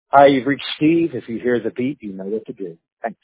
Hi, you've reached Steve. If you hear the beat, you know what to do. Thanks.